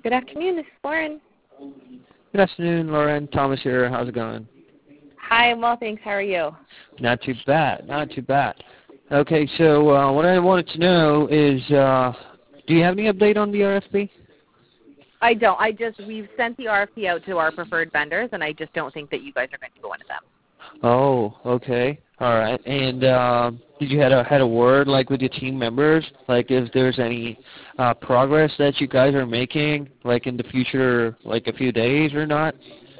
Good afternoon. This is Lauren. Good afternoon, Lauren. Thomas here. How's it going? Hi, I'm well, thanks. How are you? Not too bad. Not too bad. Okay, so what I wanted to know is, do you have any update on the RFP? I don't. We've sent the RFP out to our preferred vendors, and I just don't think that you guys are going to go into them. Oh, okay. All right. And did you had a word like with your team members, like if there's any progress that you guys are making, like in the future, like a few days or not?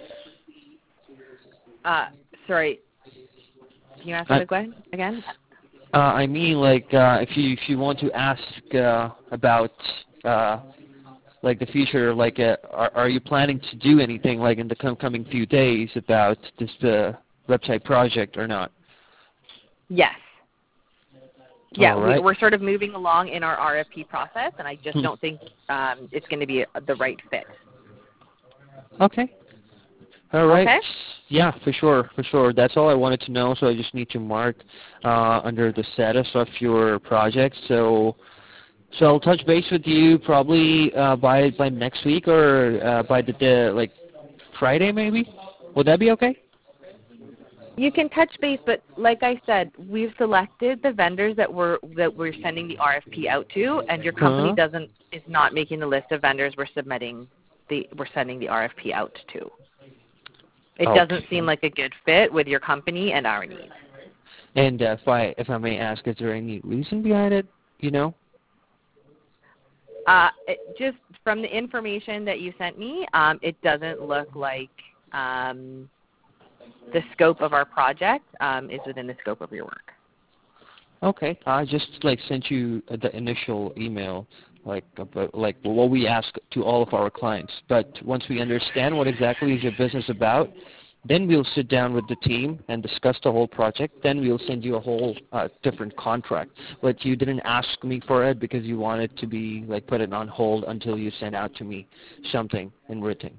Sorry. Can you ask me the question again? I mean, like if you want to ask about like the future, like are you planning to do anything like in the coming few days about this website project or not? Yes. Yeah, Right. we're sort of moving along in our RFP process, and I just don't think it's going to be the right fit. Okay. All right. Okay. Yeah, for sure. That's all I wanted to know. So I just need to mark under the status of your project. So I'll touch base with you probably by next week or by the like Friday maybe. Would that be okay? You can touch base, but like I said, we've selected the vendors that we're sending the RFP out to, and your company is not making the list of vendors we're sending the RFP out to. It doesn't seem like a good fit with your company and our needs. And if I may ask, is there any reason behind it? You know? Just from the information that you sent me, it doesn't look like the scope of our project is within the scope of your work. Okay, I just like sent you the initial email, like about like what we ask to all of our clients. But once we understand what exactly is your business about, then we'll sit down with the team and discuss the whole project. Then we'll send you a whole different contract. But you didn't ask me for it because you wanted to be like put it on hold until you send out to me something in writing.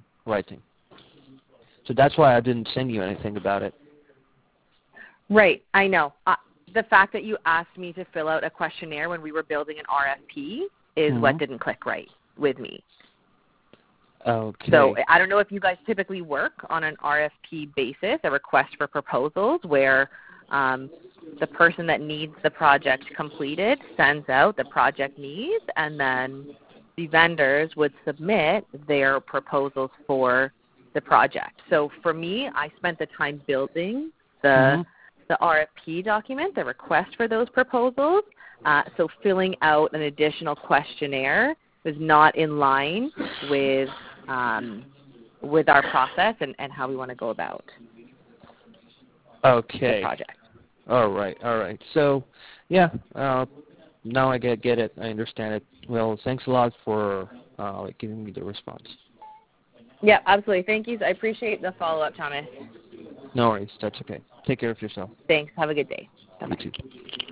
So that's why I didn't send you anything about it. Right, I know. The fact that you asked me to fill out a questionnaire when we were building an RFP is what didn't click right with me. Okay. So I don't know if you guys typically work on an RFP basis, a request for proposals, where the person that needs the project completed sends out the project needs, and then the vendors would submit their proposals for the project. So for me, I spent the time building the RFP document, the request for those proposals. So filling out an additional questionnaire was not in line with our process and how we want to go about the project. All right. So, yeah, now I get it. I understand it. Well, thanks a lot for giving me the response. Yeah, absolutely. Thank you. I appreciate the follow-up, Thomas. No worries. That's okay. Take care of yourself. Thanks. Have a good day. Bye-bye. You too.